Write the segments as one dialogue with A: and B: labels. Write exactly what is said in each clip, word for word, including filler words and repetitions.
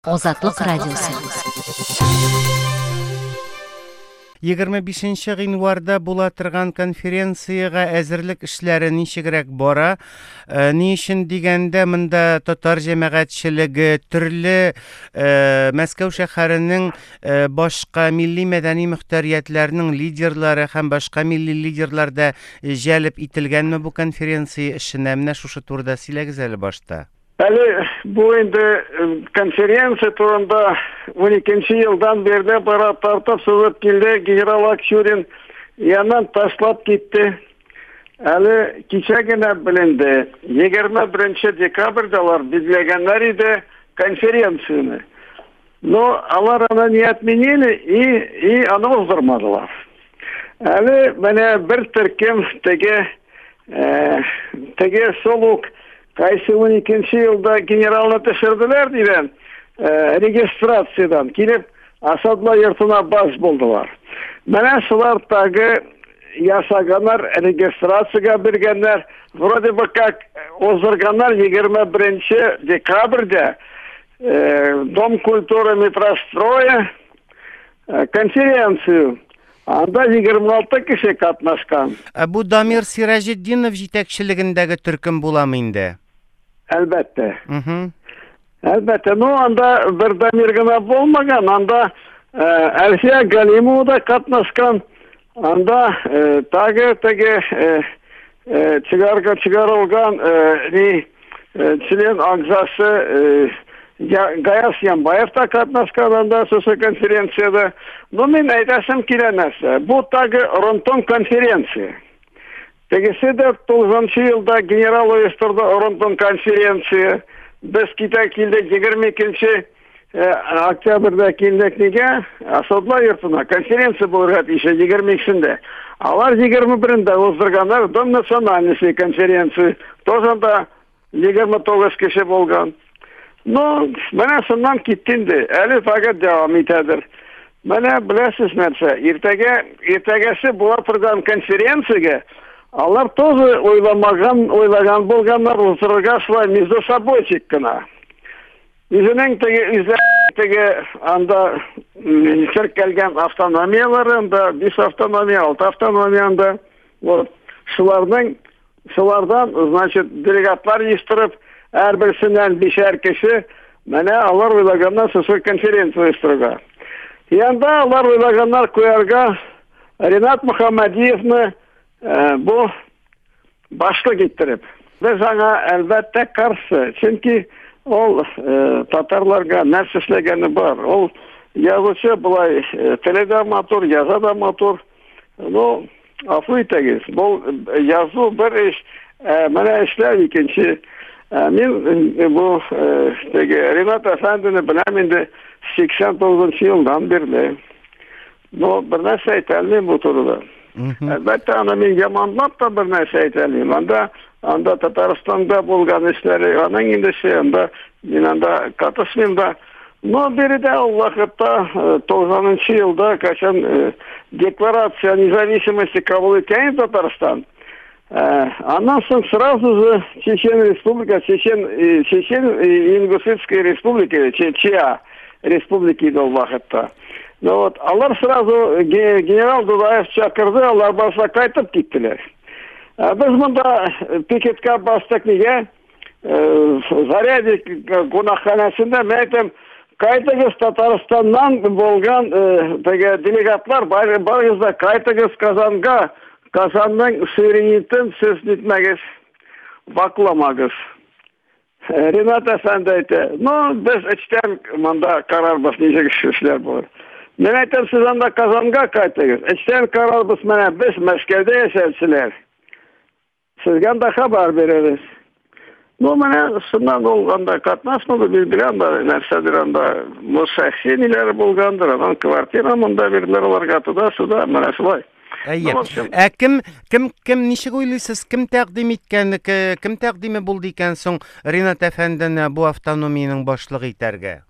A: Азатлык радиосы.
B: егерме бишенче гыйнварда була торган конференцияга әзерлек эшләре ничегрәк бара? Ни өчен дигәндә, монда татар җәмәгатьчелеге, төрле Мәскәү шәһәренең башка милли мәдәни мөхтәриятләрнең лидерлары һәм башка милли лидерлар да җәлеп ителгәнме бу конференция эшенә? Менә шушы турыда сөйләгез әле башта.
C: Әле бу инде конференция турында он икенче елдан бері бара тартып сызып килде. Генерал Акчурин яннан ташлап китте. Әле кичә генә беленде. егерме беренче декабрьдә алар билгеләгәннәр иде конференцияны. Но алар аны не отменили и и аны уздырмадылар. Әле менә бер төркем теге теге солук Кайсы он икенче елда генералны төшерделәр дигән регистрациядан килеп Асадла йортына баш булдылар. Менә шулар тагы ясаганнар, регистрациягә биргәннәр, вроде бы как уздырганнар егерме беренче декабрьдә Дом культуры метростроя конференцию. Анда егерме алты кеше катнашкан.
B: Бу Дамир Сиражетдинов җитәкчелегендәге төркем буламы инде?
C: Әлбәттә. Әлбәттә, ну анда бер Дамир гына булмаган, анда Әлфия Галимова да катнашкан. Анда тагы теге чыгарга чыгарылган ни член агзасы Гаяс Янбаев та катнашкан анда сосы конференцияда. Ну мен әйтәсем килә нәрсә. Бу тагы Ронтон конференция. Тегесе дә тугызынчы елда генерал оештырды Ронтон конференция. Без китә килдек егерме икенче октябрьдә килдек нигә? Асадла йортына конференция булырга тиеш егерме икенчендә. Алар егерме берендә уздырганнар Дом национальности конференция. Тозанда егерме тугыз кеше булган. Ну, менә шуннан киттинде. Әле тагы дәвам итәдер. Менә беләсез нәрсә, иртәгә иртәгәсе була торган конференциягә алар тоже ойламаган, ойлаган булганнар уздырырга шулай между собойчик кына. Үзенең теге теге анда теркәлгән автономиялары, анда биш автономия, алты автономияда вот шуларның шулардан, значит, делегатлар җыштырып, һәрберсеннән бишәр кеше менә алар ойлаганнан соңгы конференция оештырырга. Янда алар ойлаганнар куярга Ренат Мөхәммәдиевны бу башлык иттереп. Без аңа әлбәттә каршы, чөнки ул татарларга нәрсә эшләгәне бар. Ул язучы булай теле дә матур, яза да матур. Ну, афу итегез. Бу язу бер эш, менә эшләр икенче. Мен бу теге Ренат әфәндене беләм инде сиксән тугызынчы елдан бирле. Ну, бер нәрсә әйтәлмим бу турыда. Әлбәттә, аны мин яманлап та бер нәрсә әйтәлмим. Анда анда Татарстанда булган эшләре, аның инде анда мин анда катышмыйм да. Но биредә ул вакытта тугызынчы елда качан декларация независимости кабул иткән Татарстан. Аннан соң сразу же Чечен Республика, Чечен, Чечен Ингушетская Республика, ЧА Республики до вакытта. Ну вот, алар сразу генерал Дудаев чакырды, алар башка кайтып киттеләр. Без монда пикетка бастык нигә? Зарядик кунакханасында мәйтем, кайтыгыз Татарстаннан булган теге делегатлар барыгызда кайтыгыз Казанга. Казанның суверенитeten сез нитмәгез, вакламагыз. Ренат әфәнде әйтә, ну, без эчтән монда карарбыз ничек эшләр булыр. Мен әйтәм, сез анда Казанга кайтыгыз. Эчтән карарбыз, менә без Мәскәүдә яшәүчеләр. Сезгә анда хәбәр бирәбез. Ну, менә шуннан ул анда катнашмады, билгеле анда нәрсәдер анда мөхәссиниләр булгандыр, анан квартира монда бирделәр аларга туда-суда, менә шулай.
B: Әйе. Ә кем кем кем ничек уйлыйсыз, кем тәкъдим иткән, кем тәкъдиме булды икән соң Ренат әфәндене бу автономиянең башлыгы итәргә?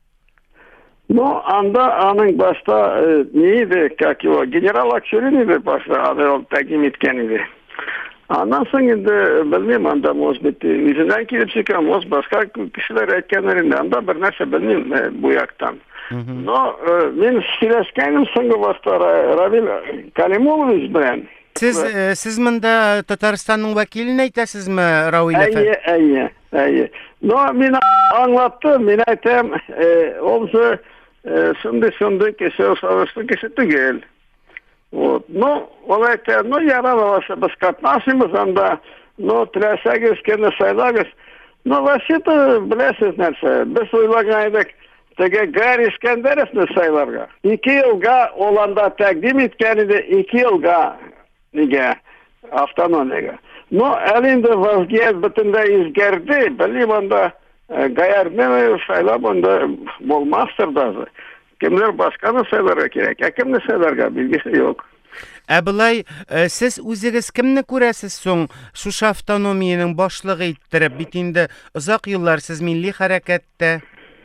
C: Ну, анда аның башта ни иде, как его, генерал Акчурин иде башта, аны тәкъдим иткән иде. Андан соң енді білмеймін, анда может быть өзінен келіп шыққан, может басқа кісілер айтқандарында, анда бір нәрсе білмеймін бұл жақтан. Но мен сөйлескенім соңғы уақытта Равил Калимулович білен.
B: Сіз сіз мында Татарстанның вәкилін айтасызмы, Равил әфәнде?
C: Әйе, әйе, әйе. Но мен аңлатты, мен айтам, олсы сондай-сондай кеше, савышты кеше түгел. Вот. Ну, ол айтты, ну, ярамаласа біз қатнасымыз, анда, ну, тіләсәгіз, кені сайлагыз. Ну, вообще-то, білесіз нәрсе, біз ойлаған едік, теге Гарри Искендеровны сайларға. Екі елға оланда тәкдим еткені екі елға, неге, автономияға. Ну, әлінде вазгият бүтінде изгерді, білім, анда, Гаярны сайлап, анда, болмастыр дазы. Kimler başkanı sayılara gerek, kimni sayılarga bilgisi yok.
B: Әбілай, сіз өзіңіз кімні көрәсіз соң шушы автономияның башлығы иттіріп, бит инде ұзақ yıllar сіз milli harekette?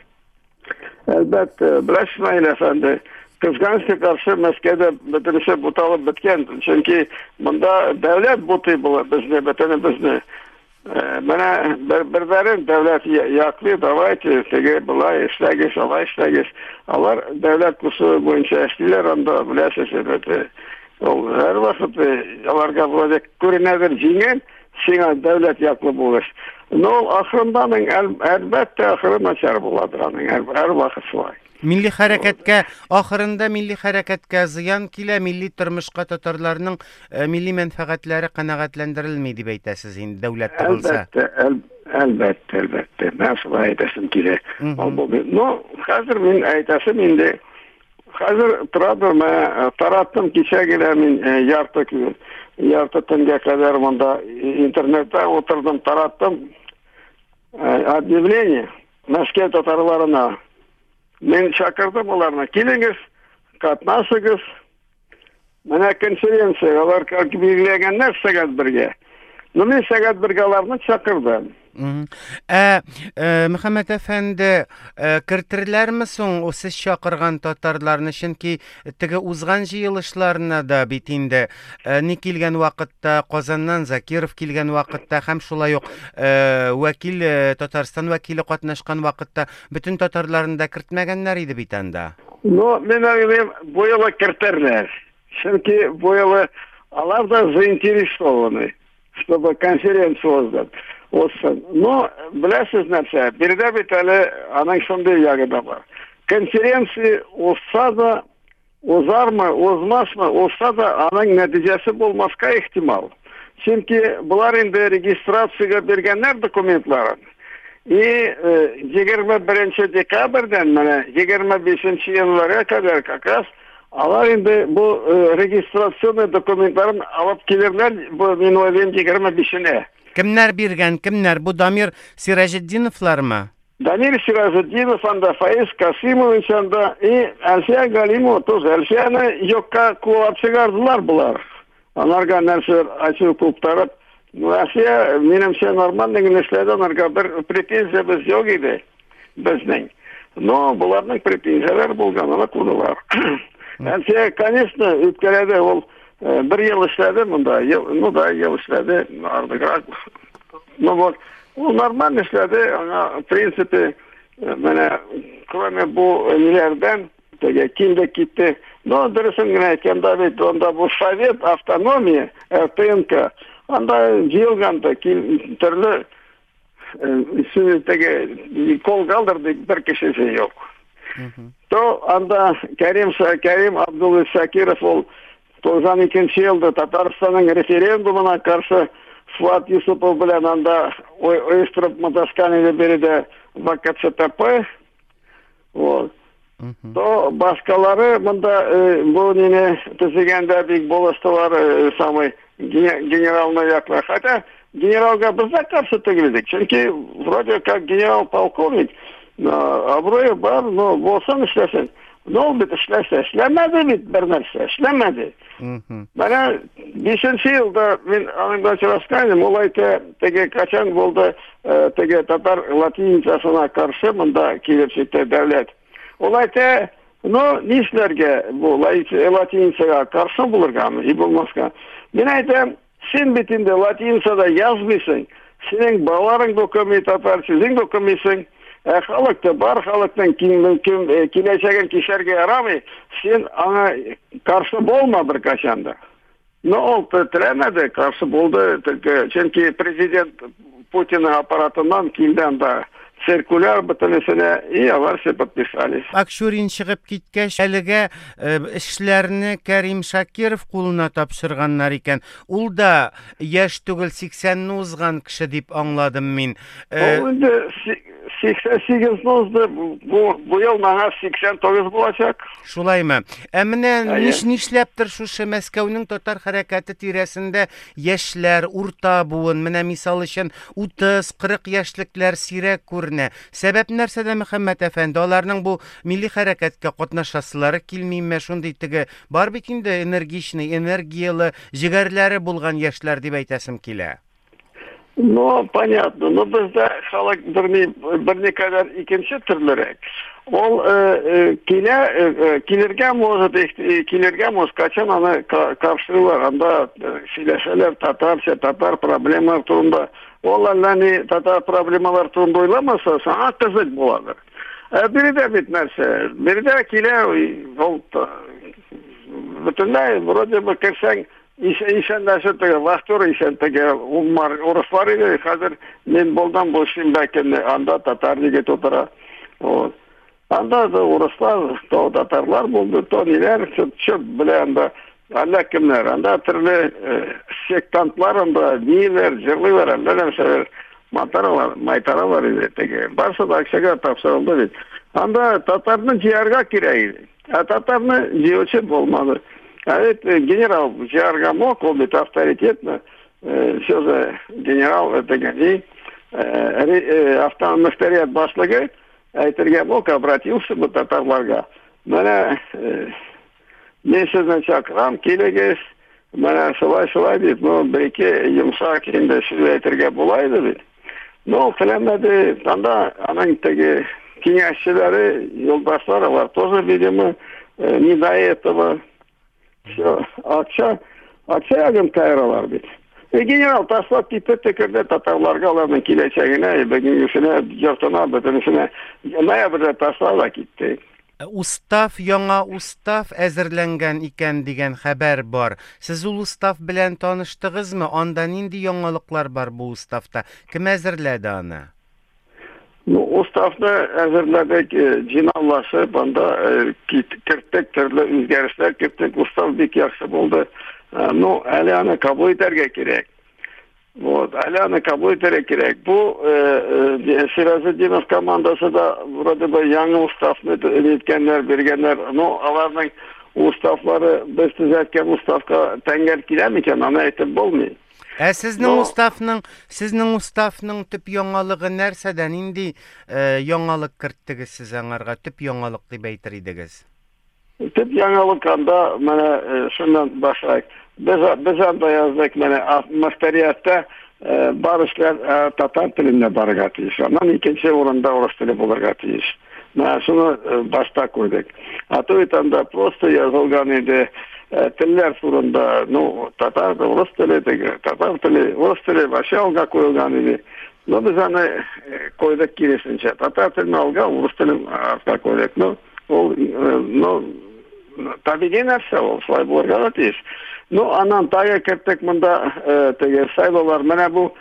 C: Elbette, biləsiz Nail Efendi, kızgançlığa karşı Meskede bütünüse butalıp bitken. Çünkü bunda devlet butu bu bizni, bütünü bizni. Bana birbirin devlet yaklı davaydı, tege bulay işlegiz, alay işlegiz. Alar devlet kusu boyunca eşliler anda biləsiz edildi. Her vakit alarga bulacak görünedir cingen, sina devlet yaklı bulur. No, ahırından elbette ahırı naçar buladır, her vakit var.
B: Milli hareketke, ahırında milli hareketke ziyan kile milli tırmışqa tatarlarının milli menfaatleri qanağatlendirilmeydi beytəsiz indi devlet olsa.
C: Elbette, el, elbette, elbette. Nasıl aytasım kile. No, hazır min aytasım indi. Hazır turadım, tarattım kişe gile min yartık, yartı tenge kadar bunda internette oturdum, tarattım объявление Moskva tatarlarına. Men çakırdım onlarına. Kiliniz, katnasıgız. Mene konferensiya, olar belgilegenler sagat birge. No men sagat birgalarini çakırdım.
B: Muhammed Efendi, kirtirlermi soң o siz çakırgan tatarlarını, çünki tege uzgan jıyılışlarına da bitinde ne kilgen vakitte Kazandan Zakirov kilgen vakitte hem şulay yok vakil Tatarstan vakili katnaşkan vakitte bütün tatarlarını da kirtmegenler idi bitende.
C: No, men öyleyim bu yıla kirtirler. Çünkü bu yıla alar da zainteresованы, чтобы конференцию создать. Olsun. No, biləsiz nəsə, birdə bir təli anan sonda yağı da var. Konferensiya olsa da, ozar mı, ozmaz mı, olsa da anan nəticəsi olmazqa ihtimal. Çünki bunlar indi registrasiyaya bergenler dokumentların. И yigirma birinchi dekabrdan mana yigirma beshinchi yanvarga kadar kakas alar indi bu registrasyonu dokumentlarini alıp gelirler bu men oylayım yigirma beshine.
B: Kimler birgen, kimler? Bu Damir Sirajiddinovlar mı?
C: Damir Sirajiddinov anda, Faiz Kasimovic anda, и Alfiya Galimov toz. Alfiya'nı yokka kulap çıkardılar bunlar. Onlarga nerser açı kulptarıp, Alfiya menimse normal işledi, onlarga bir pretensiyamız yok idi bizning. No, bularning pretensiyalar bo'lganini qildilar. Alfiya, конечно, o'tkaladi, ol bir yıl işledi, bunda no da yıl işledi, artık no bu o normal işledi, ama prinsipi bana kıvame bu nelerden kimde gitti. No dersin gene kendi onda bu Sovyet avtonomiya, T N K, onda yılganda türlü sünnetege kol kaldırdık bir kişisi yok. To anda Kerim Kerim Abdullah Sakirov ol doksan ikinci yılda Tataristan'ın referandumuna karşı Fuat Yusupov bilen anda uyuşturup Madagaskani'de biri de V K C T P. To başkaları bunda bu yine tüzegende bir boluştular samay generalına yaklar. Hatta generalga biz de karşı tügüldük. Çünkü вроде как general polkovnik abroyu var, no bolsan işlesin. Ne oldu işlerse, işlemedi mi bir nerse, işlemedi. Bana beşinci yılda ben anımdan çalışkanım, olayda tege kaçan oldu, tege Tatar Latinicasına karşı bunda kilepçekte devlet. Olayda, no nişlerge bu Latinicaya karşı bulurga mı, iyi bulmazka. Ben ayda Sen bitinde latinsada yazmıyorsun. Senin bağların dokumenti tatar, sizin dokumentisin. E, halıkta, bar halıktan kim, kim, e, kileçegen kişerge yaramay. Sen ana karşı bolma bir kaçanda. Ne oldu? Tremedi. Karşı buldu. Çünkü Prezident Putin'in aparatından kimden de sirkulyar bitinisine iyi varsa подписались.
B: Akşurin çıkıp gitkeş, әлеге işlerini Kerim Şakirov kuluna tapşırganlar iken, ul da yaş tügül seksenni uzgan kişi dip anladım min.
C: O indi seksen sekiz uzdu, bu, bu yıl bana seksen dokuz bulacak.
B: Şulayma. Emine niş nişleptir şu Moskov'nun Tatar harekatı tiresinde yaşlar, urta buğun, mine misal için otuz kırk yaşlıklar sirek kurne. Sebep nersede Muhammed Efendi? Onların bu milli harekatga qatnaşasıları kilmeyme şunday tigi bar bitinde energişni, energiyalı jigarları bulgan yaşlar dip aytasım kile.
C: No, понятно. No bizde halk bir, bir ne kadar ikinci türlürek. Ol e, e, kile e, kilirge moz e, kilirge moz kaçan ana ka, karşılığı anda sileşeler Tatarça Tatar problemler turunda olanlar Tatar problemler turunda oylamasa sana kızık buladır. E, biri de bitmezse, biri de kile ol bütünler vroде бы kersen İşen de vaktör işen de umar oroslar idi. Hazır men boldan boşum belki anda Tatarlığı tutara. O anda da oroslar, to Tatarlar buldu, to neler çok bile anda Allah kimler anda türlü sektantlar anda niler, jırlılar, neler sever mataralar, maytaralar idi. Tege barsa da akşaga tapsarıldı dedi. Anda Tatarını ciğerga kireydi. Tatarını ciğerçi olmadı. Evet, генерал Джиарга мог, он это авторитетно, все же генерал это гони, автомобилият башлыгы, aytırga mok обратился бы татарларга. Mana men sizni chaqiram, kelagiz. Mana shulay-shulay deb, no bir ikki yumshoq endi siz aytırga bo'laydi deb. No qilamadi, anda anangdagi kengashchilari, yo'ldoshlari var. Тоже, видимо, не до этого. Все, akşam, akşam kayralar bit. E general taslak gitti tekerde Tatarlarga alanın kileçeğine, bugün yüzüne, yurtuna, bütünüsüne, neye bir de taslakla gitti.
B: Ustaf, yana ustaf әзерленгән икән дигән хәбәр бар. Сез ул ustaf белән таныштыгызмы? Анда нинди яңалыклар бар бу ustafта? Кем әзерләде аны?
C: Ну, ustavda әзерләдек җиналлашы, банда кертек төрле үзгәрешләр кертек. Ustav бик яхшы булды. Ну, әле аны кабул итәргә кирәк. Вот, әле аны кабул итәргә кирәк. Бу Сиразетдинов командасы да вроде бы яңа уставны иткәннәр, бергәннәр. Ну, аларның уставлары без төзәткән уставка тәңгәл киләме икән, аны әйтеп булмый.
B: Ә сезнең уставның, сезнең уставның төп яңалыгы нәрсәдән инде яңалык керттегез сез аңарга, төп яңалык дип әйтер идегез?
C: Төп яңалык анда менә шуннан башлайк. Без без анда яздык менә мөхтәриятта бар эшләр татар телендә барырга тиеш. Аннан икенче урында урыс теле булырга тиеш. Менә шуны башта куйдык. А то анда просто язылган иде. Tiller turunda, no, Tatar da Rus tili, Tatar tili, Rus tili başı alga koyulgan idi. No, biz hani koyduk girisince. Tatar tilini alga, Rus tilini arka koyduk. No, o, no, tabi generse o, slay bulurga da tiyiş. No, anan taya kettik bunda tege saylolar. Mene bu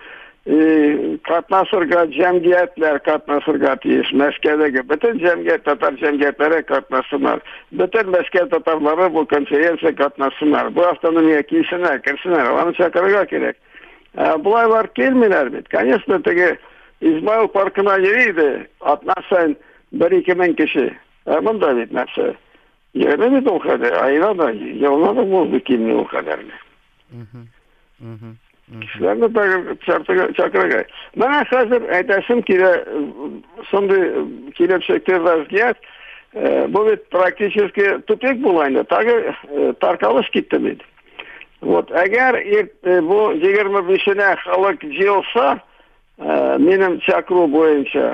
C: katnasırga, cemiyetler katnasırga tiyiş. Meske'deki bütün cemiyet, Tatar cemiyetlere katnasınlar. Bütün Meske Tatarları bu konferansa katnasınlar. Bu haftanın yakisine, kirsinler. Onu çakırga gerek. Bulaylar kelmeler bit. Конечно, tege İsmail Parkı'na yeriydi. Atmazsan bir iki bin kişi. Bunun da bitmezse. Yerine mi de o kadar? Ayına da, yoluna da bozdu kimliği o kadar mı? Hı hı. Kişilerine de çakırga. Bana hazır aytasım ki de şimdi kilepşekte vaziyet bu bir praktiski tupik bulaydı. Tabi tarkalış gitti miydi? Вот, eğer bu yigirme beşine halk jiyolsa benim çakru boyunca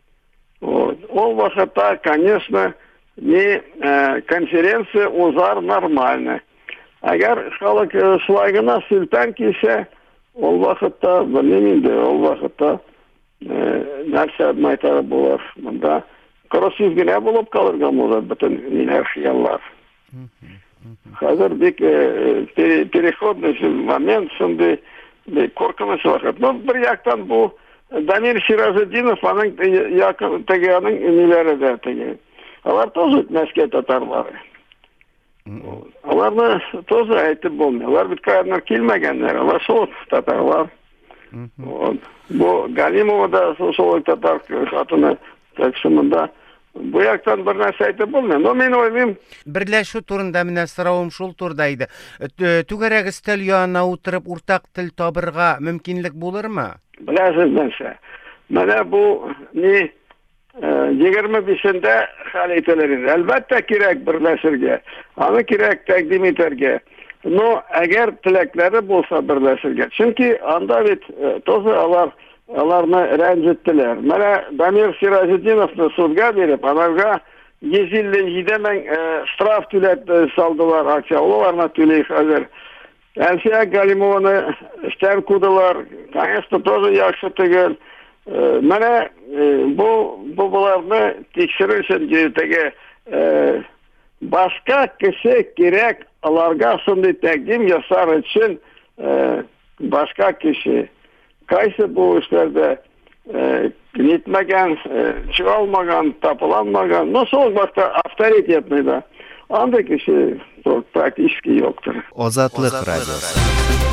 C: o vakitte, конечно, не конференция узар нормально. Agar halk şulaygına sülpen kiyse, ol vaqtda, bilmeyim de, ol vaqtda narsa maytarı bolar. Bunda krosizgine bulup kalırgan bolar bütün neler xiyallar. Hazır bir переходный момент, şimdi bir korkunç vakit. Bu bir yaktan bu Damir Şirazıddinov anın yakın tegeyanın neleri de tege. Onlar toz etmezke Tatarları. Onlarını toz ayetip bulmuyorlar. Bir kayanlar kilmegenler. Onlar soğuk Tatarlar. Bu Galimova da soğuk Tatar katını taksiminde bu yaktan bir narsa aytib bo'lmaydi. No men o'ylayman.
B: Birlashuv turunda meni so'ravim shul turdaydi. Tugarag istal yonida o'tirib o'rtaq til topirga mumkinlik bo'larmi?
C: Bilasiz narsa. Mana bu ne yigirma beshinda hal etiladi. Albatta kerak birlashirga. Ani kerak taqdim etarga. No agar tilaklari bo'lsa birlashirga. Chunki anda bit to'g'ri ular ularni ranjitdilar. Mana Damir Şiraziddinovni sudga berib, anaga yuz ellik yetti ming straf to'latdi saldilar aksiya. Ularni to'lay hozir. Elsiya Galimovani ishdan qo'ydilar. Конечно, тоже yaxshi tugul. Mana bu bu bularni tekshirishim joyidagi boshqa kishi kerak ularga shunday taqdim yasar uchun boshqa kishi qaysi bu ishlarda yetmagan, chiqolmagan, topilanmagan, nasıl vaqtda avtoritetnida anda kishi praktiski yo'qdir.
A: Ozodlik radiosi.